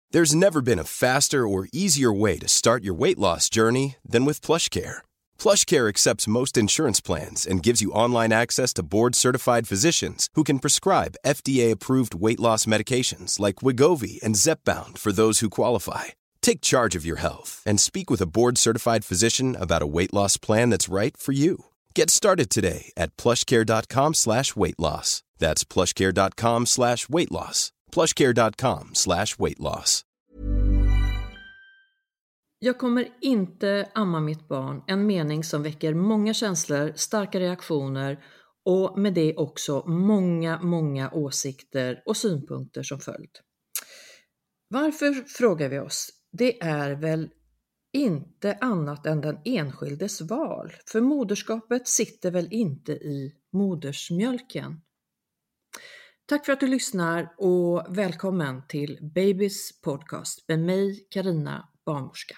There's never been a faster or easier way to start your weight loss journey than with PlushCare. PlushCare accepts most insurance plans and gives you online access to board-certified physicians who can prescribe FDA-approved weight loss medications like Wegovy and Zepbound for those who qualify. Take charge of your health and speak with a board-certified physician about a weight loss plan that's right for you. Get started today at plushcare.com/weightloss. That's plushcare.com/weightloss. plushcare.com/weightloss. Jag kommer inte amma mitt barn, en mening som väcker många känslor, starka reaktioner och med det också många åsikter och synpunkter som följd. Varför, frågar vi oss? Det är väl inte annat än den enskildes val, för moderskapet sitter väl inte i modersmjölken. Tack för att du lyssnar och välkommen till Babys podcast med mig, Carina, barnmorska.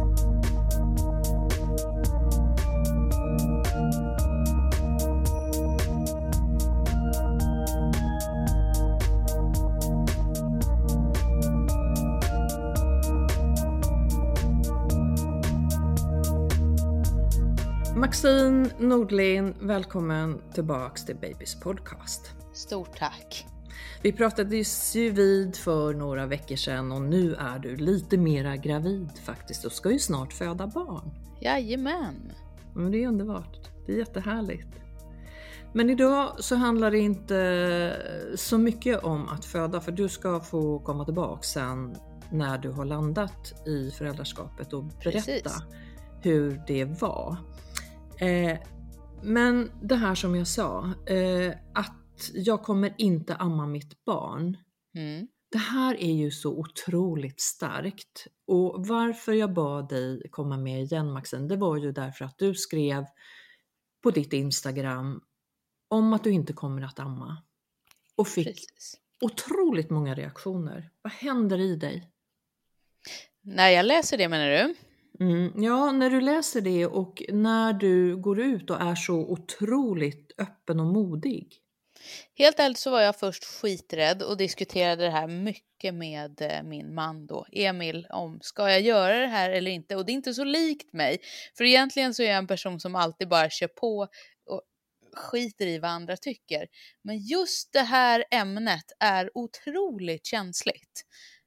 Maxine Nordlin, välkommen tillbaks till Babys podcast. Stort tack. Vi pratade ju vid för några veckor sedan och nu är du lite mera gravid faktiskt och ska ju snart föda barn. Jajamän. Men det är underbart, det är jättehärligt. Men idag så handlar det inte så mycket om att föda, för du ska få komma tillbaka sen när du har landat i föräldraskapet och berätta Precis. hur det var. Men det här som jag sa, att jag kommer inte amma mitt barn. Det här är ju så otroligt starkt. Och varför jag bad dig komma med igen, Maxine, det var ju därför att du skrev på ditt Instagram om att du inte kommer att amma. Och fick otroligt många reaktioner. Vad händer i dig? När jag läser det, menar du? Ja, när du läser det och när du går ut och är så otroligt öppen och modig. Helt ärligt så var jag först skiträdd och diskuterade det här mycket med min man då, Emil, om ska jag göra det här eller inte. Och det är inte så likt mig, för egentligen så är jag en person som alltid bara kör på och skiter i vad andra tycker. Men just det här ämnet är otroligt känsligt.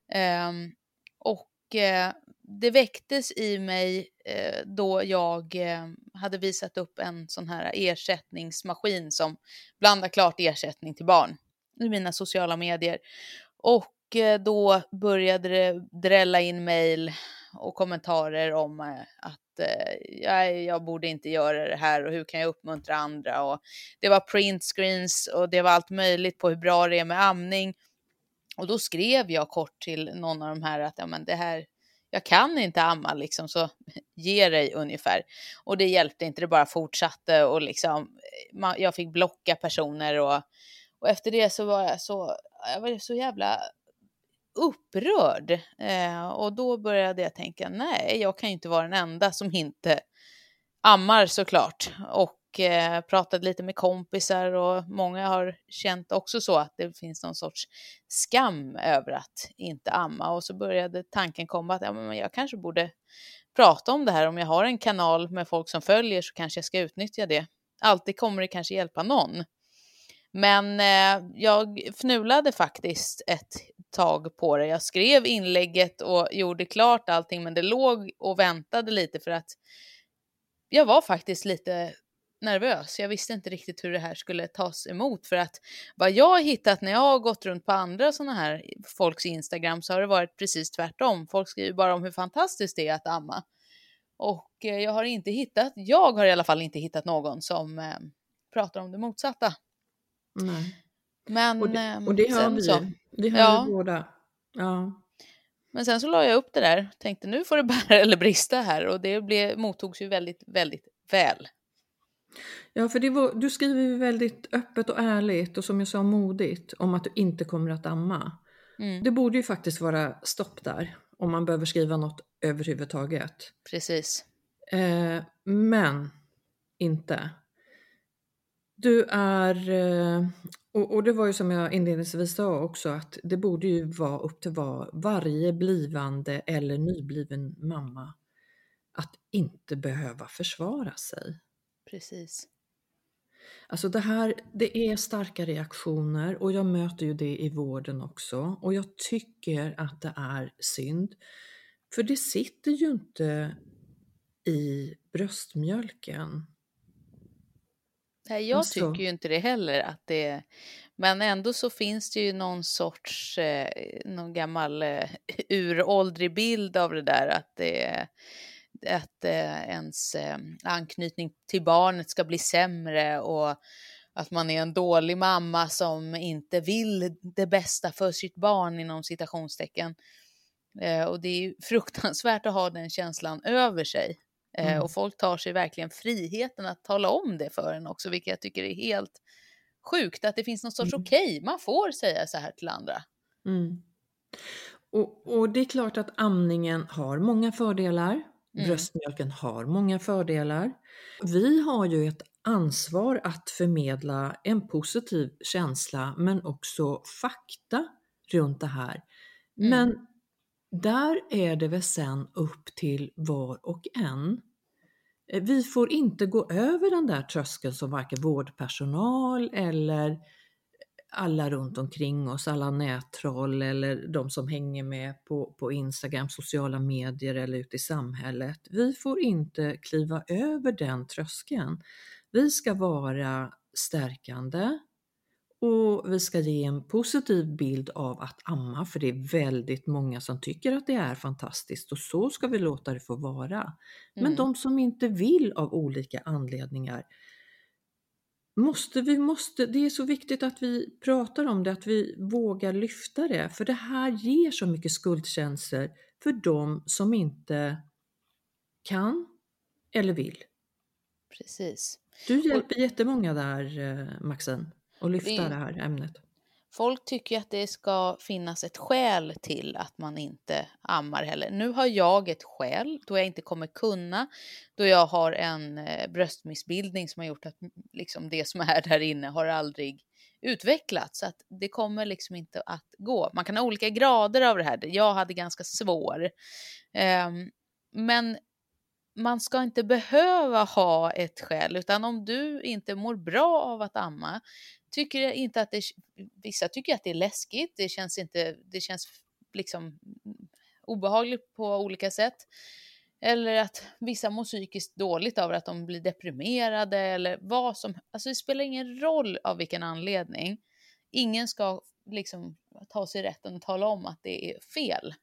Det väcktes i mig då jag hade visat upp en sån här ersättningsmaskin som blandar klart ersättning till barn i mina sociala medier. Och då började det drälla in mejl och kommentarer om att jag borde inte göra det här och hur kan jag uppmuntra andra. Och det var printscreens och det var allt möjligt på hur bra det är med amning. Och då skrev jag kort till någon av de här att det här, jag kan inte amma liksom, så ge dig ungefär. Och det hjälpte inte, det bara fortsatte och liksom, jag fick blocka personer och efter det så var jag så jävla upprörd. Och då började jag tänka, nej, jag kan ju inte vara den enda som inte ammar såklart. Och pratade lite med kompisar och många har känt också så att det finns någon sorts skam över att inte amma. Och så började tanken komma att men jag kanske borde prata om det här. Om jag har en kanal med folk som följer så kanske jag ska utnyttja det. Alltid kommer det kanske hjälpa någon. Men jag fnulade faktiskt ett tag på det. Jag skrev inlägget och gjorde klart allting, men det låg och väntade lite för att jag var faktiskt lite nervös. Jag visste inte riktigt hur det här skulle tas emot, för att vad jag har hittat när jag har gått runt på andra såna här folks Instagram så har det varit precis tvärtom. Folk skriver bara om hur fantastiskt det är att amma. Och jag har i alla fall inte hittat någon som pratar om det motsatta. Nej. Men och det har vi. Det har vi båda. Ja. Men sen så la jag upp det där. Tänkte nu får det bära eller brista här. Och det mottogs ju väldigt, väldigt väl. Ja, för du skriver ju väldigt öppet och ärligt och som jag sa modigt om att du inte kommer att amma. Det borde ju faktiskt vara stopp där om man behöver skriva något överhuvudtaget. Precis. Men inte. Du är, och det var ju som jag inledningsvis sa också, att det borde ju vara upp till varje blivande eller nybliven mamma att inte behöva försvara sig. Precis. Alltså det är starka reaktioner och jag möter ju det i vården också, och jag tycker att det är synd. För det sitter ju inte i bröstmjölken. Nej, jag Alltså, tycker ju inte det heller att det, men ändå så finns det ju någon sorts, någon gammal uråldrig bild av det där att ens anknytning till barnet ska bli sämre och att man är en dålig mamma som inte vill det bästa för sitt barn inom citationstecken. Och det är ju fruktansvärt att ha den känslan över sig. Och folk tar sig verkligen friheten att tala om det för en också, vilket jag tycker är helt sjukt. Att det finns någon sorts okej, man får säga så här till andra. Mm. Och det är klart att amningen har många fördelar. Bröstmjölken har många fördelar. Vi har ju ett ansvar att förmedla en positiv känsla men också fakta runt det här. Men där är det väl sen upp till var och en. Vi får inte gå över den där tröskeln som varken vårdpersonal eller alla runt omkring oss, alla nättroll eller de som hänger med på Instagram, sociala medier eller ute i samhället. Vi får inte kliva över den tröskeln. Vi ska vara stärkande och vi ska ge en positiv bild av att amma, för det är väldigt många som tycker att det är fantastiskt och så ska vi låta det få vara. Men de som inte vill av olika anledningar, det är så viktigt att vi pratar om det, att vi vågar lyfta det, för det här ger så mycket skuldkänslor för de som inte kan eller vill. Precis. Du hjälper jättemånga där, Maxine, att lyfta det här ämnet. Folk tycker att det ska finnas ett skäl till att man inte ammar heller. Nu har jag ett skäl då jag inte kommer kunna, då jag har en bröstmissbildning som har gjort att liksom det som är där inne har aldrig utvecklats. Så att det kommer liksom inte att gå. Man kan ha olika grader av det här. Jag hade ganska svår. Men man ska inte behöva ha ett skäl, utan om du inte mår bra av att amma, tycker jag inte att vissa tycker att det är läskigt, det känns liksom obehagligt på olika sätt, eller att vissa mår psykiskt dåligt av att de blir deprimerade eller vad som, alltså det spelar ingen roll av vilken anledning. Ingen ska liksom ta sig rätten att tala om att det är fel.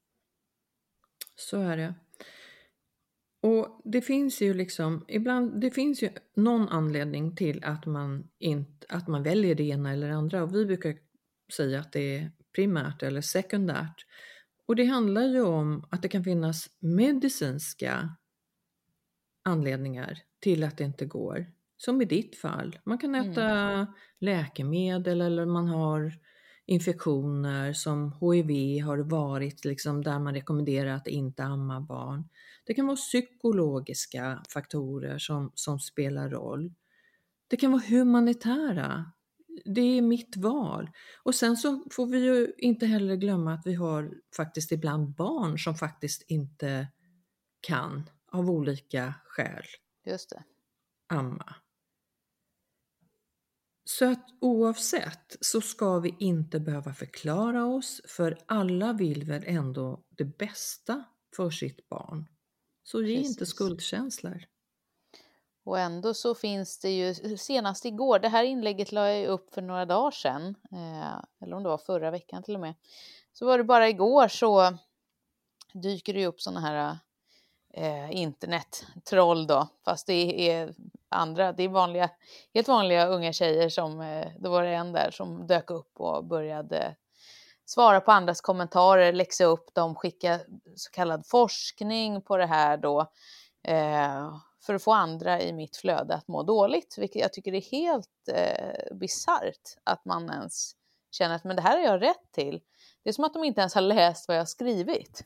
Så är det. Och det finns ju liksom, ibland, det finns ju någon anledning till att man väljer det ena eller andra, och vi brukar säga att det är primärt eller sekundärt. Och det handlar ju om att det kan finnas medicinska anledningar till att det inte går. Som i ditt fall, man kan äta läkemedel eller man har infektioner som HIV har varit liksom där man rekommenderar att inte amma barn. Det kan vara psykologiska faktorer som spelar roll. Det kan vara humanitära. Det är mitt val. Och sen så får vi ju inte heller glömma att vi har faktiskt ibland barn som faktiskt inte kan av olika skäl. Just det. Amma. Så att oavsett så ska vi inte behöva förklara oss, för alla vill väl ändå det bästa för sitt barn. Så ge inte skuldkänslor. Och ändå så finns det ju, senast igår, det här inlägget la jag upp för några dagar sedan, eller om det var förra veckan till och med, så var det bara igår så dyker det upp sådana här internettroll då, fast det är helt vanliga unga tjejer som, det var en där som dök upp och började svara på andras kommentarer, läxa upp dem, skicka så kallad forskning på det här då, för att få andra i mitt flöde att må dåligt, vilket jag tycker är helt bisarrt att man ens känner att men det här är jag rätt till. Det är som att de inte ens har läst vad jag har skrivit.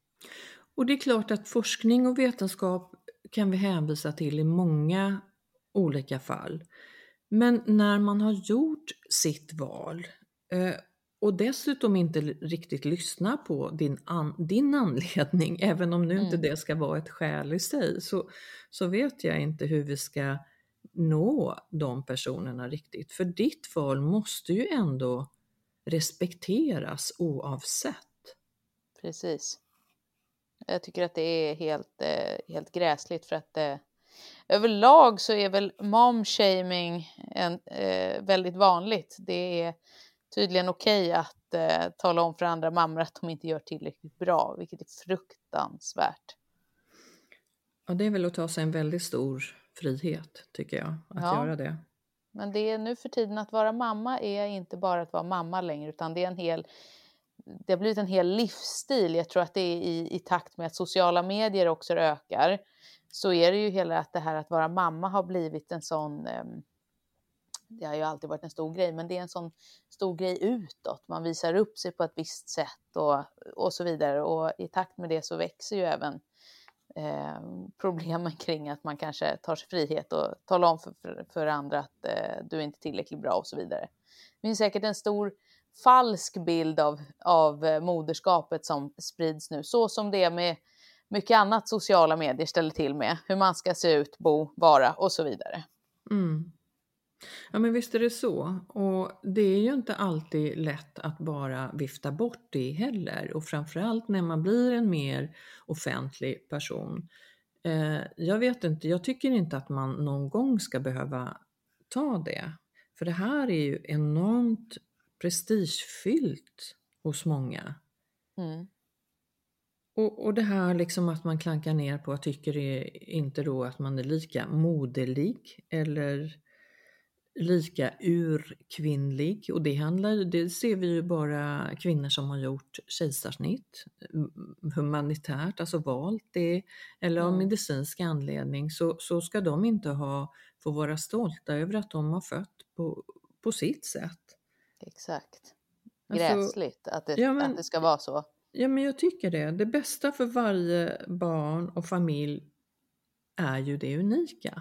Och det är klart att forskning och vetenskap kan vi hänvisa till i många olika fall. Men när man har gjort sitt val och dessutom inte riktigt lyssnar på din anledning, även om nu inte det ska vara ett skäl i sig, så vet jag inte hur vi ska nå de personerna riktigt. För ditt val måste ju ändå respekteras oavsett. Precis. Jag tycker att det är helt gräsligt, för att överlag så är väl mom-shaming väldigt vanligt. Det är tydligen okej att tala om för andra mammor att de inte gör tillräckligt bra, vilket är fruktansvärt. Ja, det är väl att ta sig en väldigt stor frihet, tycker jag, att göra det. Men det är nu för tiden att vara mamma är inte bara att vara mamma längre, utan det har blivit en hel livsstil. Jag tror att det är i takt med att sociala medier också ökar, så är det ju hela att det här att vara mamma har blivit en sån, det har ju alltid varit en stor grej, men det är en sån stor grej utåt. Man visar upp sig på ett visst sätt och så vidare, och i takt med det så växer ju även problemen kring att man kanske tar sig frihet och talar om för andra att du är inte tillräckligt bra och så vidare. Det finns säkert en stor falsk bild av moderskapet som sprids nu, så som det är med mycket annat sociala medier ställer till med, hur man ska se ut, bo, vara och så vidare. Ja, men visst är det så, och det är ju inte alltid lätt att bara vifta bort det heller, och framförallt när man blir en mer offentlig person. Jag vet inte, jag tycker inte att man någon gång ska behöva ta det, för det här är ju enormt prestigefyllt hos många. Och det här liksom att man klankar ner på, tycker inte då att man är lika moderlig eller lika urkvinnlig, och det ser vi ju bara kvinnor som har gjort kejsarsnitt humanitärt, alltså valt det, eller av medicinsk anledning, så ska de inte få vara stolta över att de har fött på sitt sätt. Exakt. Alltså, Gräsligt att det ska vara så. Ja, men jag tycker det bästa för varje barn och familj är ju det unika.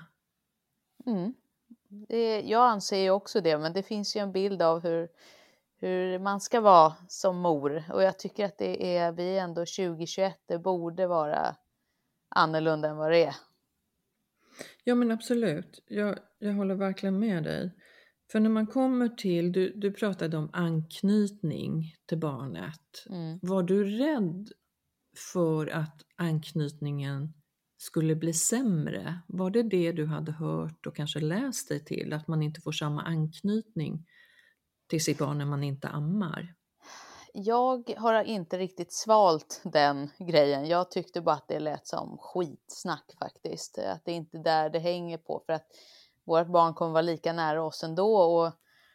Jag anser ju också det, men det finns ju en bild av hur man ska vara som mor, och jag tycker att vi är ändå 2021, det borde vara annorlunda än vad det är. Ja, men absolut, jag håller verkligen med dig, för när man kommer till, du pratade om anknytning till barnet, var du rädd för att anknytningen skulle bli sämre? Var det du hade hört och kanske läst dig till, att man inte får samma anknytning till sitt barn när man inte ammar? Jag har inte riktigt svalt den grejen. Jag tyckte bara att det lät som skitsnack faktiskt. Att det är inte där det hänger på, för att vårt barn kommer vara lika nära oss ändå. Och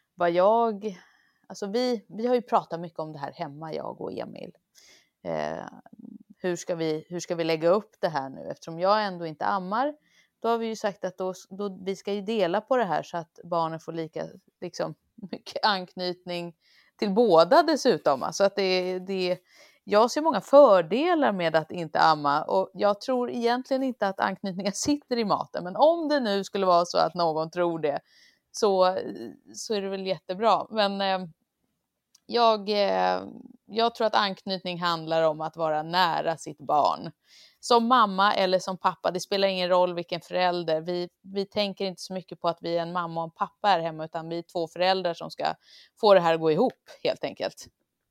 vi har ju pratat mycket om det här hemma, jag och Emil. Hur ska vi lägga upp det här nu? Eftersom jag ändå inte ammar, då har vi ju sagt att vi ska ju dela på det här, så att barnen får lika liksom mycket anknytning till båda dessutom. Alltså att jag ser många fördelar med att inte amma, och jag tror egentligen inte att anknytningen sitter i maten, men om det nu skulle vara så att någon tror det, så är det väl jättebra. Men jag tror att anknytning handlar om att vara nära sitt barn. Som mamma eller som pappa, det spelar ingen roll vilken förälder. Vi tänker inte så mycket på att vi är en mamma och en pappa här hemma, utan vi är två föräldrar som ska få det här att gå ihop helt enkelt.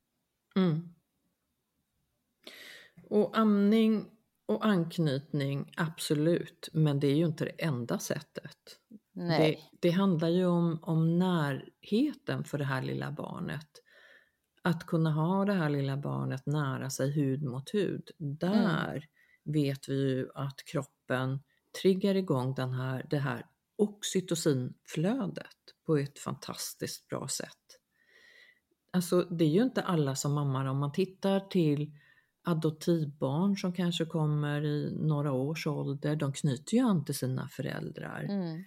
Och amning och anknytning, absolut, men det är ju inte det enda sättet. Nej. Det handlar ju om närheten för det här lilla barnet. Att kunna ha det här lilla barnet nära sig, hud mot hud. Där vet vi ju att kroppen triggar igång det här oxytocinflödet på ett fantastiskt bra sätt. Alltså det är ju inte alla som ammar. Om man tittar till adoptivbarn som kanske kommer i några års ålder, de knyter ju an till sina föräldrar.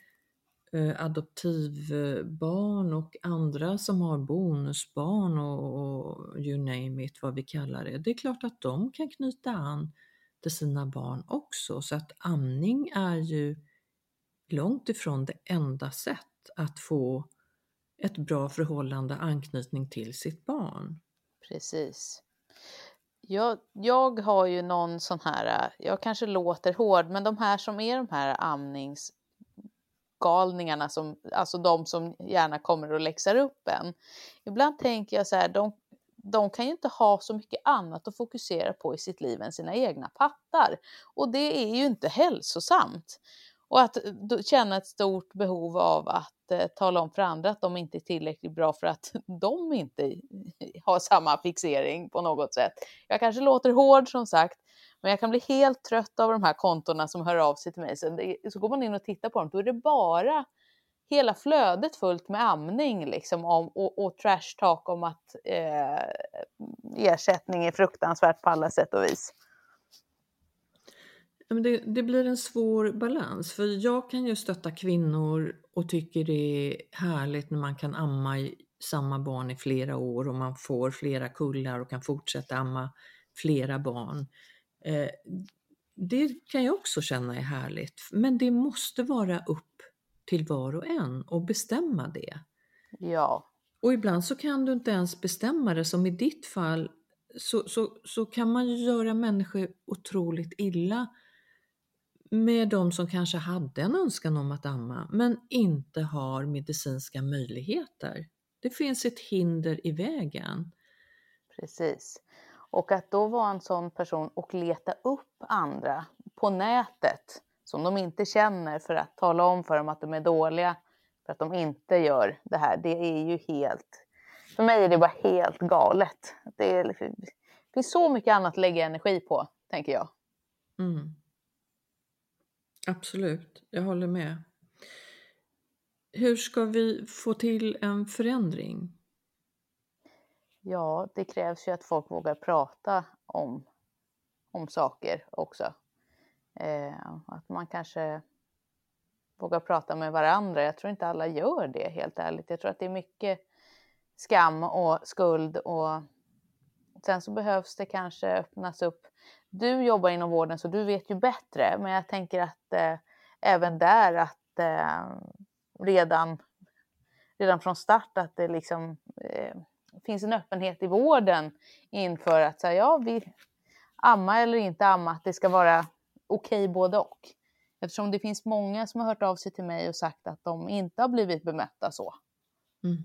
Adoptivbarn och andra som har bonusbarn och you name it, vad vi kallar det. Det är klart att de kan knyta an till sina barn också. Så att amning är ju långt ifrån det enda sätt att få ett bra förhållande, anknytning till sitt barn. Precis. Jag har ju någon sån här, jag kanske låter hård, men de här amningsgalningarna, alltså de som gärna kommer och läxar upp en. Ibland tänker jag så här, de kan ju inte ha så mycket annat att fokusera på i sitt liv än sina egna pattar. Och det är ju inte hälsosamt. Och att känna ett stort behov av att tala om för andra att de inte är tillräckligt bra för att de inte har samma fixering på något sätt. Jag kanske låter hård som sagt, men jag kan bli helt trött av de här kontona som hör av sig till mig. Så går man in och tittar på dem, då är det bara hela flödet fullt med amning liksom, och trash talk om att ersättning är fruktansvärt på alla sätt och vis. Men det blir en svår balans, för jag kan ju stötta kvinnor och tycker det är härligt när man kan amma samma barn i flera år och man får flera kullar och kan fortsätta amma flera barn. Det kan jag också känna är härligt, men det måste vara upp till var och en och bestämma det. Ja. Och ibland så kan du inte ens bestämma det, som i ditt fall så kan man ju göra människor otroligt illa med de som kanske hade en önskan om att amma men inte har medicinska möjligheter. Det finns ett hinder i vägen. Precis. Och att då vara en sån person och leta upp andra på nätet som de inte känner för att tala om för dem att de är dåliga för att de inte gör det här. Det är ju helt, för mig är det bara helt galet. Det finns så mycket annat att lägga energi på, tänker jag. Mm. Absolut, jag håller med. Hur ska vi få till en förändring? Ja, det krävs ju att folk vågar prata om saker också. Att man kanske vågar prata med varandra. Jag tror inte alla gör det, helt ärligt. Jag tror att det är mycket skam och skuld. Och sen så behövs det kanske öppnas upp. Du jobbar inom vården så du vet ju bättre. Men jag tänker att även där att redan från start att det liksom finns en öppenhet i vården inför att säga ja, vi amma eller inte amma, att det ska vara okej både och. Eftersom det finns många som har hört av sig till mig och sagt att de inte har blivit bemötta så. Mm.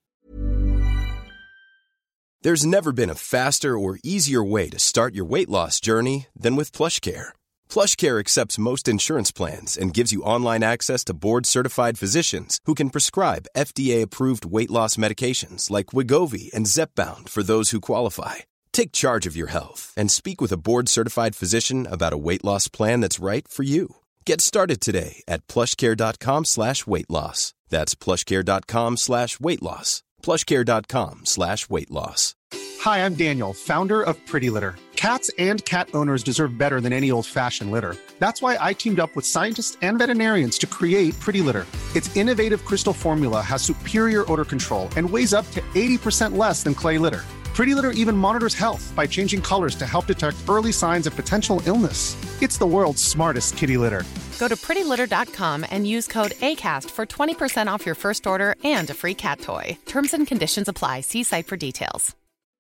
There's never been a faster or easier way to start your weight loss journey than with PlushCare. PlushCare accepts most insurance plans and gives you online access to board-certified physicians who can prescribe FDA-approved weight loss medications like Wegovy and Zepbound for those who qualify. Take charge of your health and speak with a board-certified physician about a weight loss plan that's right for you. Get started today at plushcare.com/weightloss. That's plushcare.com/weightloss. plushcare.com/weightloss. Hi, I'm Daniel, founder of Pretty Litter. Cats and cat owners deserve better than any old-fashioned litter. That's why I teamed up with scientists and veterinarians to create Pretty Litter. Its innovative crystal formula has superior odor control and weighs up to 80% less than clay litter. Pretty Litter even monitors health by changing colors to help detect early signs of potential illness. It's the world's smartest kitty litter. Go to prettylitter.com and use code ACAST for 20% off your first order and a free cat toy. Terms and conditions apply. See site for details.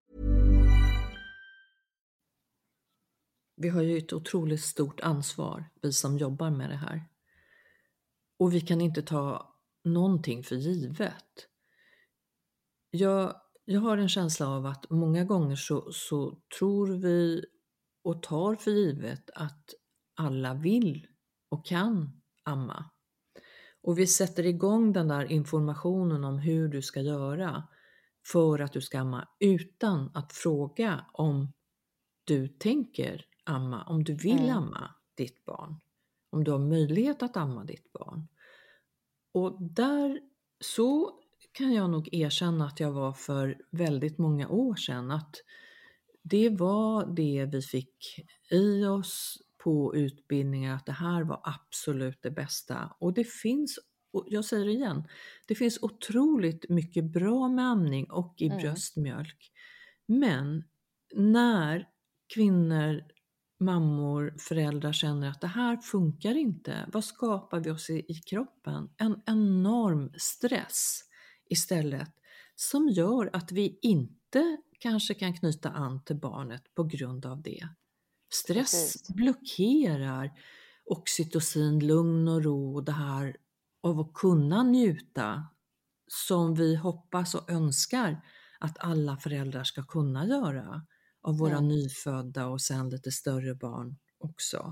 Vi har ju ett otroligt stort ansvar, vi som jobbar med det här. Och vi kan inte ta någonting för givet. Jag har en känsla av att många gånger så tror vi och tar för givet att alla vill och kan amma. Och vi sätter igång den där informationen om hur du ska göra för att du ska amma utan att fråga om du tänker amma, om du vill amma ditt barn, om du har möjlighet att amma ditt barn. Och där så kan jag nog erkänna att jag var för väldigt många år sedan, att det var det vi fick i oss på utbildningar, att det här var absolut det bästa. Och det finns, och jag säger det igen, det finns otroligt mycket bra med amning och i bröstmjölk. Men när kvinnor mammor, föräldrar känner att det här funkar inte. Vad skapar vi oss i kroppen? En enorm stress istället som gör att vi inte kanske kan knyta an till barnet på grund av det. Stress Precis. blockerar oxytocin, lugn och ro, det här av att kunna njuta som vi hoppas och önskar att alla föräldrar ska kunna göra av våra nyfödda och sen lite större barn också.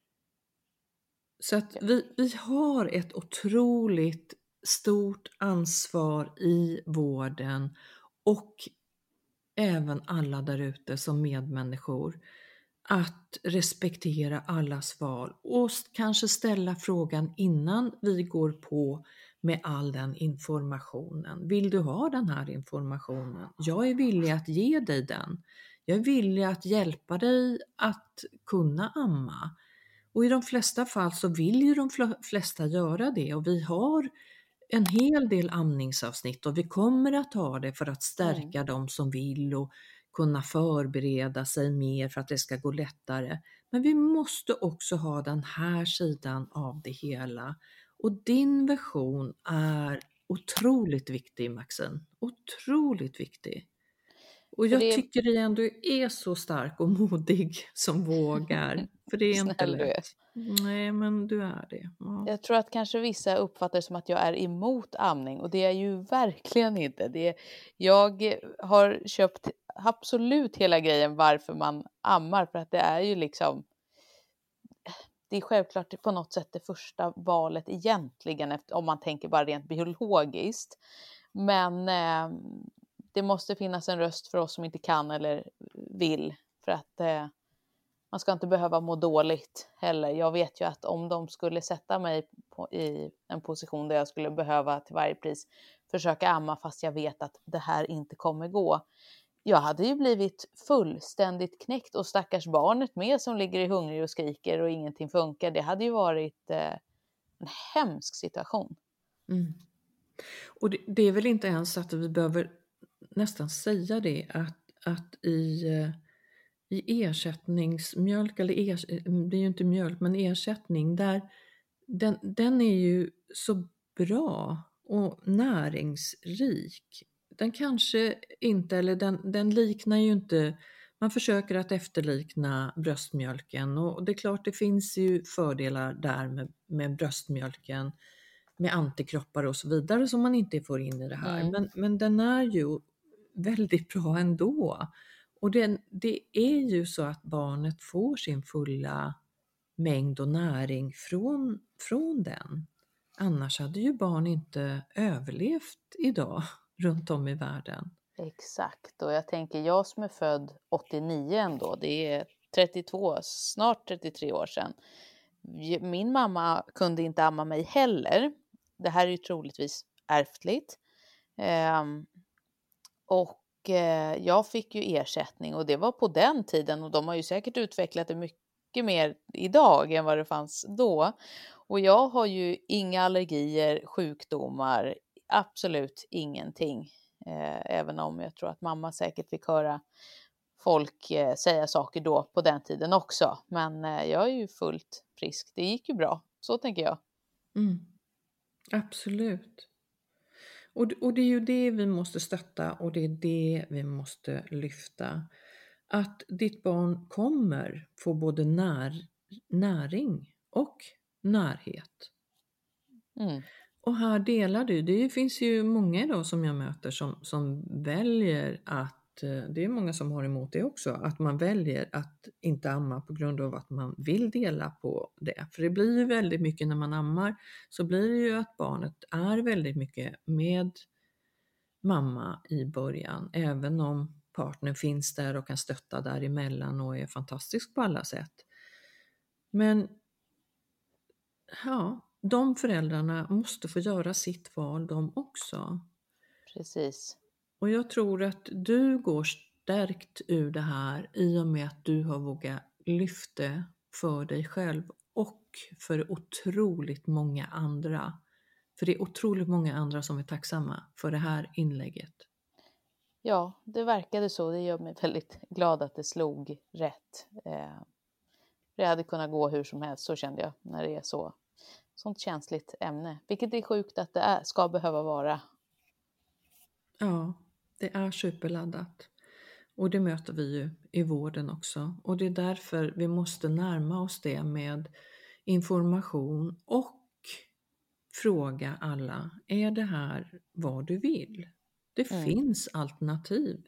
Så att vi har ett otroligt stort ansvar i vården och även alla där ute som medmänniskor att respektera allas val och kanske ställa frågan innan vi går på med all den informationen. Vill du ha den här informationen? Jag är villig att ge dig den. Jag är villig att hjälpa dig att kunna amma. Och i de flesta fall så vill ju de flesta göra det och vi har en hel del amningsavsnitt och vi kommer att ha det för att stärka de som vill och kunna förbereda sig mer för att det ska gå lättare. Men vi måste också ha den här sidan av det hela. Och din version är otroligt viktig, Maxine. Otroligt viktig. Och jag tycker dig ändå är så stark och modig som vågar. För det är inte Snäll du är. lätt. Nej, men du är det. Ja. Jag tror att kanske vissa uppfattar det som att jag är emot amning och det är ju verkligen inte. Jag har köpt absolut hela grejen varför man ammar för att det är ju liksom, det är självklart på något sätt det första valet egentligen om man tänker bara rent biologiskt. Men det måste finnas en röst för oss som inte kan eller vill för att man ska inte behöva må dåligt heller. Jag vet ju att om de skulle sätta mig i en position där jag skulle behöva till varje pris försöka amma fast jag vet att det här inte kommer gå. Jag hade ju blivit fullständigt knäckt och stackars barnet med som ligger i hungrig och skriker och ingenting funkar. Det hade ju varit en hemsk situation. Mm. Och det är väl inte ens att vi behöver nästan säga det att i ersättningsmjölk, eller det är ju inte mjölk men ersättning, där den är ju så bra och näringsrik. Den kanske inte, eller den liknar ju inte, man försöker att efterlikna bröstmjölken och det är klart det finns ju fördelar där med bröstmjölken med antikroppar och så vidare som man inte får in i det här. Men den är ju väldigt bra ändå. Och det är ju så att barnet får sin fulla mängd och näring från den. Annars hade ju barn inte överlevt idag runt om i världen. Exakt, och jag tänker jag som är född 89 ändå, det är 32, snart 33 år sedan. Min mamma kunde inte amma mig heller. Det här är ju troligtvis ärftligt. Jag fick ju ersättning och det var på den tiden och de har ju säkert utvecklat det mycket mer idag än vad det fanns då. Och jag har ju inga allergier, sjukdomar, absolut ingenting. Även om jag tror att mamma säkert fick höra folk säga saker då på den tiden också. Men jag är ju fullt frisk. Det gick ju bra, så tänker jag. Mm. Absolut. Och det är ju det vi måste stötta och det är det vi måste lyfta. Att ditt barn kommer få både näring och närhet. Mm. Och här delar du, det finns ju många idag som jag möter som väljer att, det är många som har emot det också, att man väljer att inte amma på grund av att man vill dela på det. För det blir ju väldigt mycket när man ammar, så blir det ju att barnet är väldigt mycket med mamma i början, även om partnern finns där och kan stötta däremellan och är fantastisk på alla sätt. Men ja, de föräldrarna måste få göra sitt val de också. Precis. Och jag tror att du går stärkt ur det här i och med att du har vågat lyfta för dig själv och för otroligt många andra. För det är otroligt många andra som är tacksamma för det här inlägget. Ja, det verkade så. Det gör mig väldigt glad att det slog rätt. Det hade kunnat gå hur som helst, så kände jag, när det är sånt känsligt ämne. Vilket är sjukt att det ska behöva vara. Ja, det är superladdat. Och det möter vi ju i vården också. Och det är därför vi måste närma oss det med information och fråga alla, är det här vad du vill? Det finns alternativ.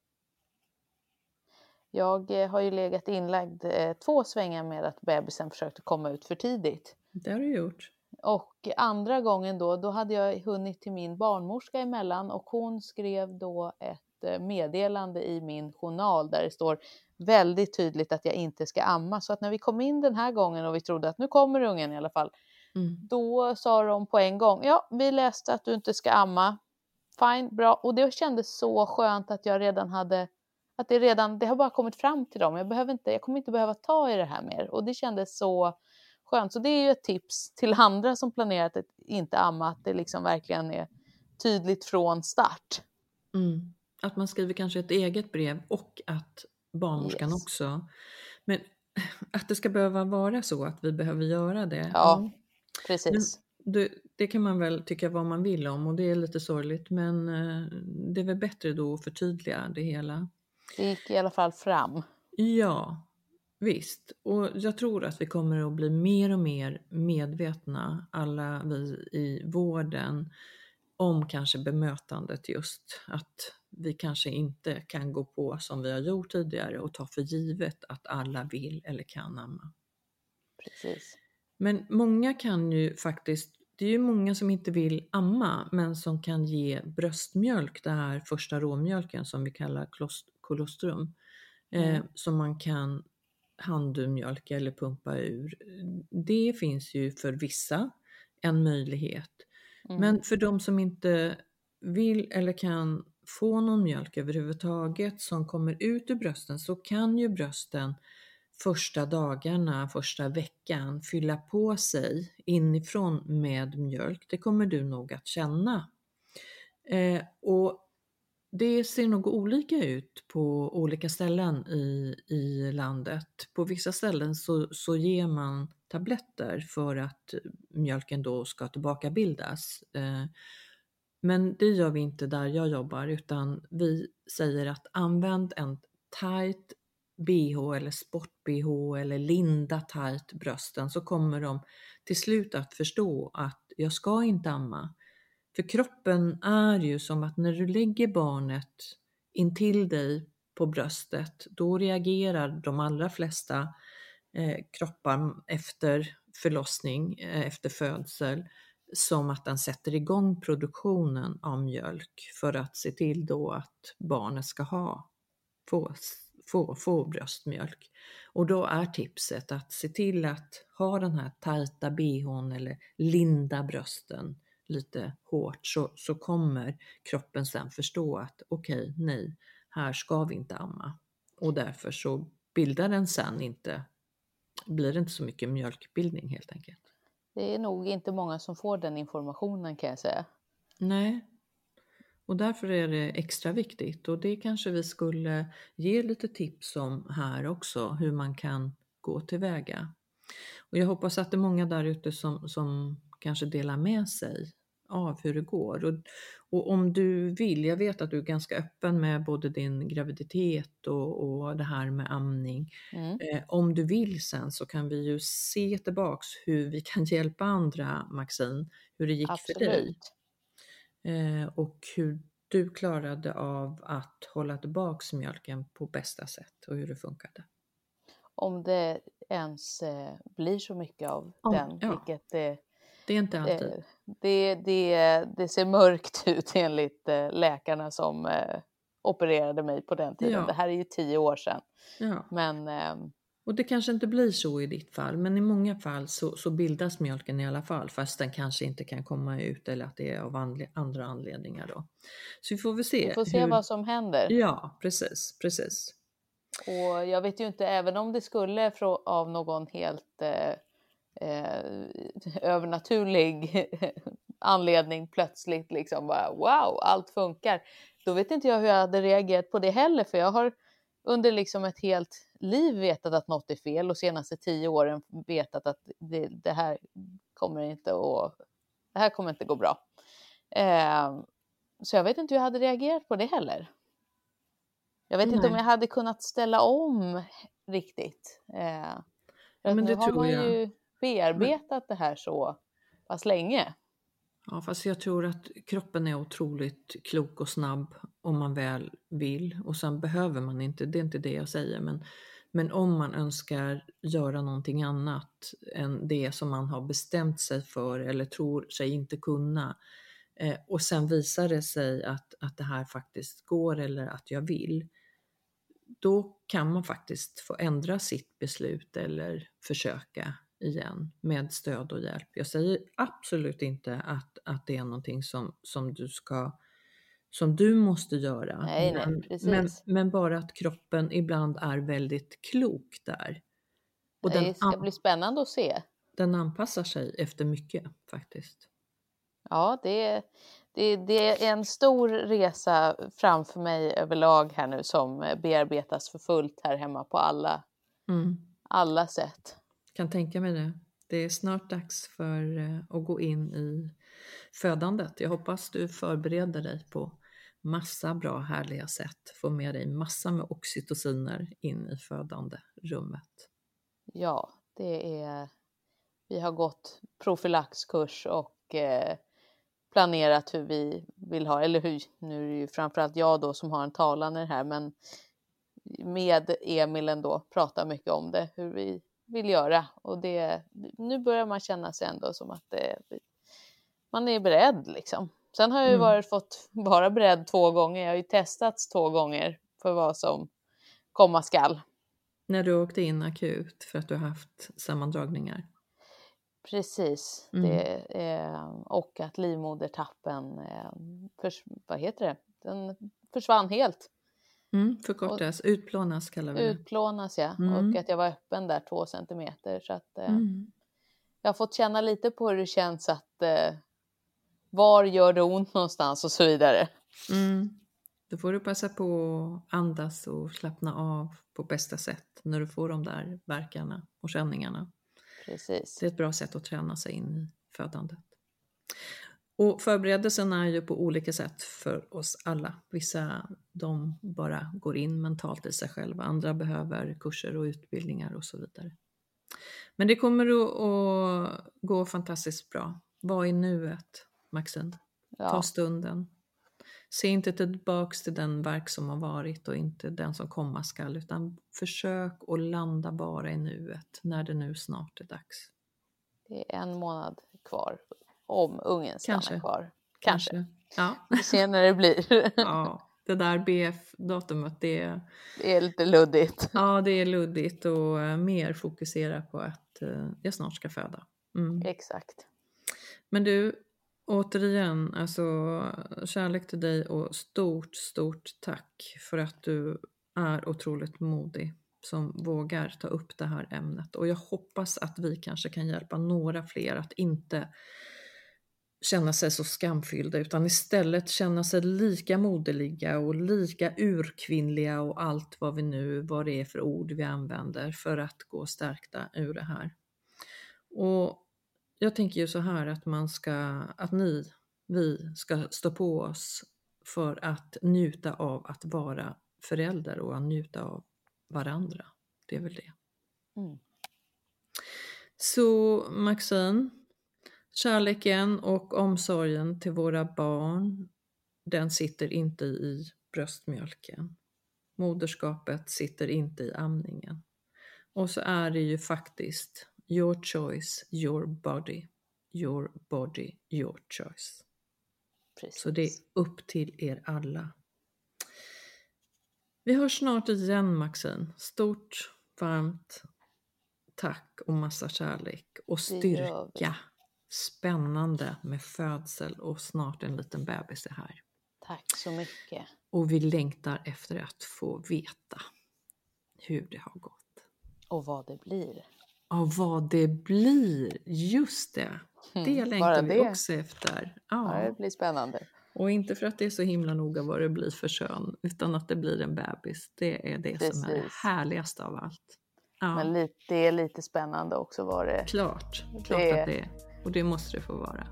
Jag har ju legat inlagd 2 svängar med att bebisen försökte komma ut för tidigt. Det har du gjort. Och andra gången då hade jag hunnit till min barnmorska emellan, och hon skrev då ett meddelande i min journal där det står väldigt tydligt att jag inte ska amma. Så att när vi kom in den här gången och vi trodde att nu kommer ungen i alla fall, då sa de på en gång, ja, vi läste att du inte ska amma. Fine, bra. Och det kändes så skönt att jag redan hade, att det har bara kommit fram till dem. Jag kommer inte behöva ta i det här mer. Och det kändes så skönt. Så det är ju ett tips till andra som planerar att inte amma, att det liksom verkligen är tydligt från start. Att man skriver kanske ett eget brev och att barnmorskan också. Men att det ska behöva vara så att vi behöver göra det. Ja, precis. Det kan man väl tycka vad man vill om, och det är lite sorgligt, men det är väl bättre då att förtydliga det hela. Det gick i alla fall fram. Ja, visst. Och jag tror att vi kommer att bli mer och mer medvetna, alla vi i vården, om kanske bemötandet, just att vi kanske inte kan gå på som vi har gjort tidigare och ta för givet att alla vill eller kan amma. Precis. Men många kan ju faktiskt, det är ju många som inte vill amma men som kan ge bröstmjölk, det här första råmjölken som vi kallar kolostrum, som man kan handdumjölka eller pumpa ur. Det finns ju för vissa en möjlighet. Men för de som inte vill eller kan få någon mjölk överhuvudtaget som kommer ut ur brösten, så kan ju brösten första dagarna, första veckan fylla på sig inifrån med mjölk. Det kommer du nog att känna. Och det ser nog olika ut på olika ställen i landet. På vissa ställen så ger man tabletter för att mjölken då ska tillbakabildas. Men det gör vi inte där jag jobbar, utan vi säger att använd en tight BH eller sport-BH eller linda tight brösten, så kommer de till slut att förstå att jag ska inte amma. För kroppen är ju som att när du lägger barnet intill dig på bröstet, då reagerar de allra flesta kroppar efter förlossning, efter födsel, som att den sätter igång produktionen av mjölk för att se till då att barnet ska få bröstmjölk. Och då är tipset att se till att ha den här tajta BH:n eller linda brösten lite hårt, så kommer kroppen sen förstå att okej, nej, här ska vi inte amma. Och därför så bildar den sen inte, blir det inte så mycket mjölkbildning helt enkelt. Det är nog inte många som får den informationen, kan jag säga. Nej, och därför är det extra viktigt, och det kanske vi skulle ge lite tips om här också, hur man kan gå tillväga. Och jag hoppas att det är många där ute som kanske delar med sig av hur det går. Och om du vill, jag vet att du är ganska öppen med både din graviditet och det här med amning. Om du vill sen så kan vi ju se tillbaks hur vi kan hjälpa andra, Maxine, hur det gick för dig. Och hur du klarade av att hålla tillbaks mjölken på bästa sätt och hur det funkade. Om det ens blir så mycket av den, vilket det är inte alltid. Det ser mörkt ut enligt läkarna som opererade mig på den tiden. Ja. Det här är ju 10 år sedan. Ja. Men, och det kanske inte blir så i ditt fall, men i många fall så bildas mjölken i alla fall, fast den kanske inte kan komma ut, eller att det är av andra anledningar då. Så vi får väl se. Vi får se vad som händer. Ja, precis. Och jag vet ju inte, även om det skulle av någon helt övernaturlig anledning plötsligt liksom bara wow, allt funkar. Då vet inte jag hur jag hade reagerat på det heller, för jag har under liksom ett helt liv vetat att något är fel och senaste 10 åren vetat att det här kommer inte gå bra. Så jag vet inte hur jag hade reagerat på det heller. Jag vet inte om jag hade kunnat ställa om riktigt. Men nu det har tror man jag. ju bearbetat det här så pass länge. Ja, fast jag tror att kroppen är otroligt klok och snabb om man väl vill. Och sen behöver man inte, det är inte det jag säger. Men om man önskar göra någonting annat än det som man har bestämt sig för eller tror sig inte kunna. Och sen visar det sig att det här faktiskt går eller att jag vill. Då kan man faktiskt få ändra sitt beslut eller försöka igen med stöd och hjälp. Jag säger absolut inte att det är någonting som du måste göra. Nej, precis. Men bara att kroppen ibland är väldigt klok där. Och Det ska bli spännande att se. Den anpassar sig efter mycket faktiskt. Ja, det är en stor resa framför mig överlag här nu som bearbetas för fullt här hemma på alla sätt. Kan tänka mig det. Det är snart dags för att gå in i födandet. Jag hoppas du förbereder dig på massa bra härliga sätt. Få med dig massa med oxytociner in i födande rummet. Ja, vi har gått profylaxkurs och planerat hur vi vill ha, eller nu är det ju framförallt jag då som har en talan i det här, men med Emil ändå pratar mycket om det, hur vi vill göra, och nu börjar man känna sig ändå som att man är beredd liksom. Sen har jag ju fått vara beredd 2 gånger, jag har ju testats 2 gånger för vad som komma skall. När du åkte in akut för att du har haft sammandragningar. Precis, och att livmodertappen den försvann helt. Förkortas, utplånas kallar vi det. Utplånas, ja. Och att jag var öppen där 2 centimeter. Så att jag har fått känna lite på hur det känns att var gör det ont någonstans och så vidare. Då får du passa på att andas och slappna av på bästa sätt när du får de där verkarna och känningarna. Precis. Det är ett bra sätt att träna sig in i födandet. Och förberedelsen är ju på olika sätt för oss alla. Vissa de bara går in mentalt i sig själva. Andra behöver kurser och utbildningar och så vidare. Men det kommer att gå fantastiskt bra. Var i nuet, Maxine. Ta stunden. Se inte tillbaks till den verk som har varit och inte den som komma skall, utan försök att landa bara i nuet när det nu snart är dags. Det är 1 månad kvar om ungen stannar kvar. Kanske. Ja. Vi ser när det blir. Ja, det där BF-datumet det är lite luddigt. Ja, det är luddigt och mer fokusera på att jag snart ska föda. Exakt. Men du, återigen, alltså kärlek till dig och stort tack för att du är otroligt modig som vågar ta upp det här ämnet. Och jag hoppas att vi kanske kan hjälpa några fler att inte känna sig så skamfyllda utan istället känna sig lika moderliga och lika urkvinnliga och allt vad det är för ord vi använder för att gå stärkta ur det här. Och jag tänker ju så här att vi ska stå på oss för att njuta av att vara förälder och att njuta av varandra. Det är väl det. Så Maxine, kärleken och omsorgen till våra barn, den sitter inte i bröstmjölken. Moderskapet sitter inte i amningen. Och så är det ju faktiskt your choice, your body. Your body, your choice. Precis. Så det är upp till er alla. Vi hörs snart igen, Maxine. Stort, varmt tack och massa kärlek och styrka. Spännande med födsel och snart en liten bebis är här. Tack så mycket. Och vi längtar efter att få veta hur det har gått. Och vad det blir. Och vad det blir, just det. Det längtar vi också efter. Ja, det blir spännande. Och inte för att det är så himla noga vad det blir för kön, utan att det blir en bebis. Det är det som är det härligaste av allt. Ja. Men det är lite spännande också vad det... Klart att det är. Och det måste det få vara.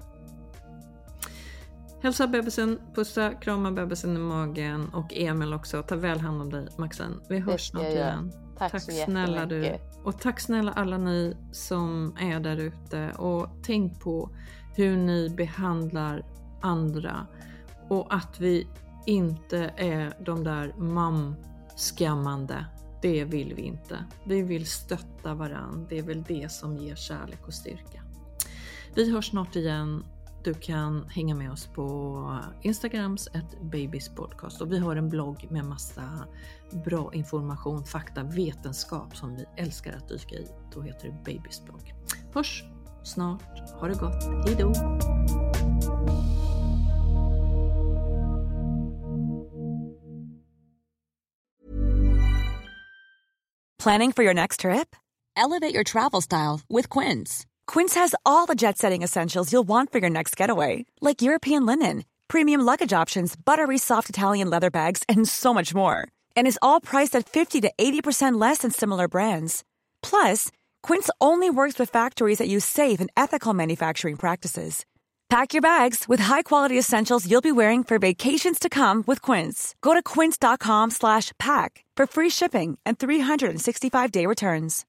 Hälsa bebisen, pussa, krama bebisen i magen och Emil också. Ta väl hand om dig, Maxen. Vi hörs snart igen. Tack så snälla du. Och tack snälla alla ni som är där ute. Och tänk på hur ni behandlar andra. Och att vi inte är de där mamskammande. Det vill vi inte. Vi vill stötta varann. Det är väl det som ger kärlek och styrka. Vi hörs snart igen. Du kan hänga med oss på Instagrams @babyspodcast. Och vi har en blogg med massa bra information, fakta, vetenskap som vi älskar att dyka i. Då heter det Babys blogg. Hörs snart. Ha det gott. Hej då! Planning for your next trip? Elevate your travel style with Quince. Quince has all the jet-setting essentials you'll want for your next getaway, like European linen, premium luggage options, buttery soft Italian leather bags, and so much more. And is all priced at 50 to 80% less than similar brands. Plus, Quince only works with factories that use safe and ethical manufacturing practices. Pack your bags with high-quality essentials you'll be wearing for vacations to come with Quince. Go to quince.com/pack for free shipping and 365-day returns.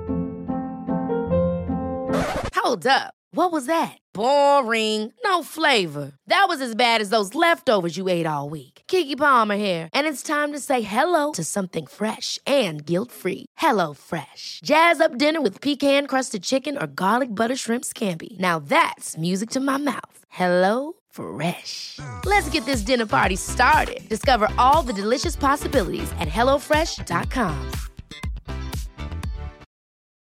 Hold up. What was that? Boring. No flavor. That was as bad as those leftovers you ate all week. Keke Palmer here, and it's time to say hello to something fresh and guilt-free. Hello Fresh. Jazz up dinner with pecan-crusted chicken or garlic butter shrimp scampi. Now that's music to my mouth. Hello Fresh. Let's get this dinner party started. Discover all the delicious possibilities at hellofresh.com.